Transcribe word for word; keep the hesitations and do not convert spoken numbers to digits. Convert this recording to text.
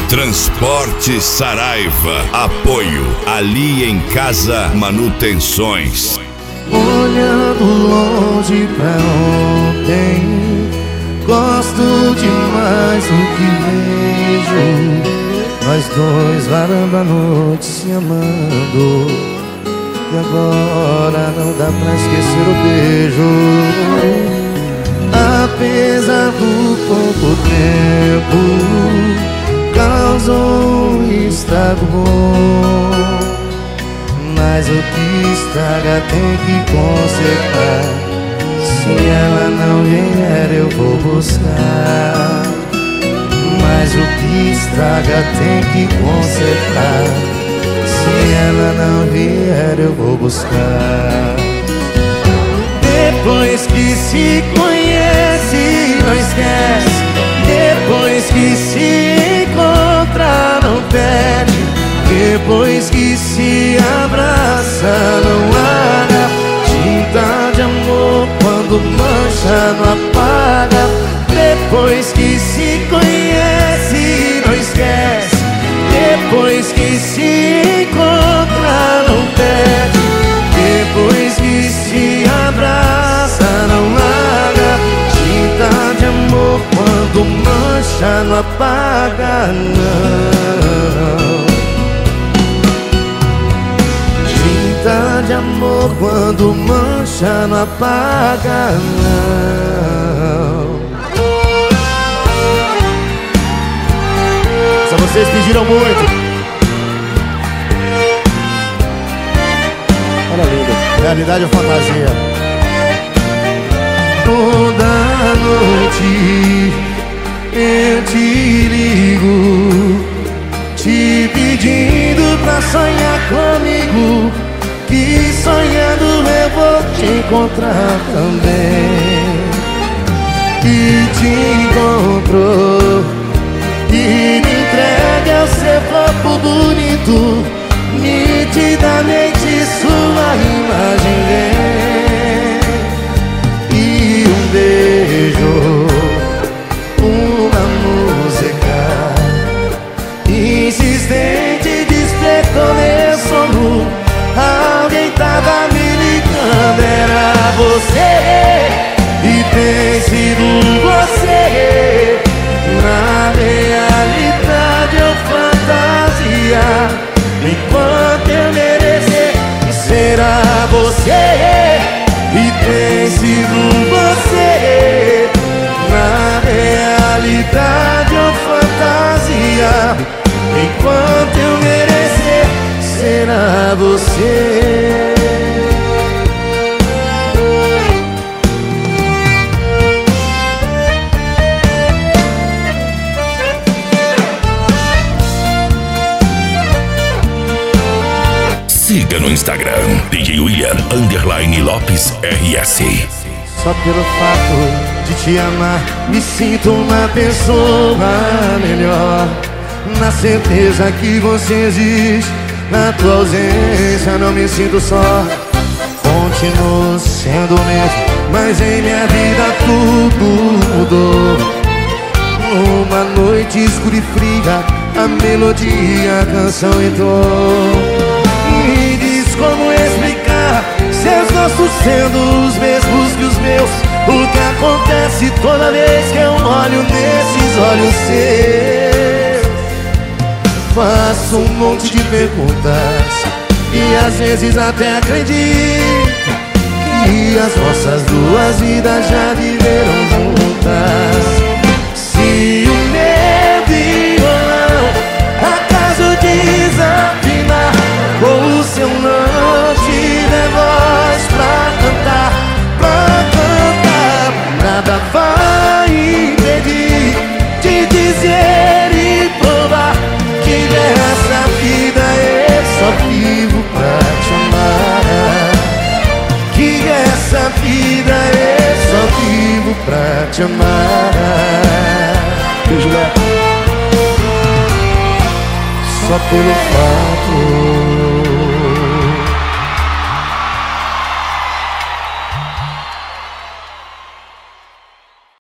Transporte Saraiva. Apoio Ali em Casa Manutenções. Olhando longe pra ontem, gosto demais do que vejo. Nós dois varando a noite se amando, e agora não dá pra esquecer o beijo. Apesar do pouco tempo, causou um estrago bom. Mas o que estraga tem que consertar. Se ela não vier eu vou buscar. Mas o que estraga tem que consertar. Se ela não vier eu vou buscar. Depois que se conhece não esquece. Depois que se encontra não perde. Depois que se abraça não larga. Tinta de amor quando mancha não apaga. Depois que se conhece não esquece. Depois que se encontra não perde. Depois que se abraça não larga. Tinta de amor quando mancha não apaga não. De amor quando mancha não apaga não. Só vocês pediram muito. Olha lindo. Realidade ou fantasia? Toda noite eu te ligo, te pedindo pra sonhar comigo. Que sonhando eu vou te encontrar também. E te encontrou e me entregue ao seu corpo bonito. Nitidamente sua imagem vem. E um beijo, uma música insistente despertou meu sono. Alguém tava me ligando, era você. E tem sido você. Na realidade ou fantasia, enquanto eu merecer, será você. E tem sido você. Na realidade ou fantasia, enquanto eu merecer, será você. Siga no Instagram D J William underline Lopes R S. Só pelo fato de te amar me sinto uma pessoa melhor. Na certeza que você existe, na tua ausência não me sinto só. Continuo sendo o mesmo, mas em minha vida tudo mudou. Uma noite escura e fria, a melodia, a canção entrou. Me diz como explicar seus gostos sendo os mesmos que os meus. O que acontece toda vez que eu olho nesses olhos seus? Faço um monte de perguntas e às vezes até acredito que as nossas duas vidas já viveram juntas. Se o meu violão acaso desafinar, ou se eu não tiver voz pra cantar, pra cantar, nada vai impedir de dizer e provar que nessa vida eu só vivo pra te amar. Que essa vida eu só vivo pra te amar. Beijo, Léo. Só pelo fato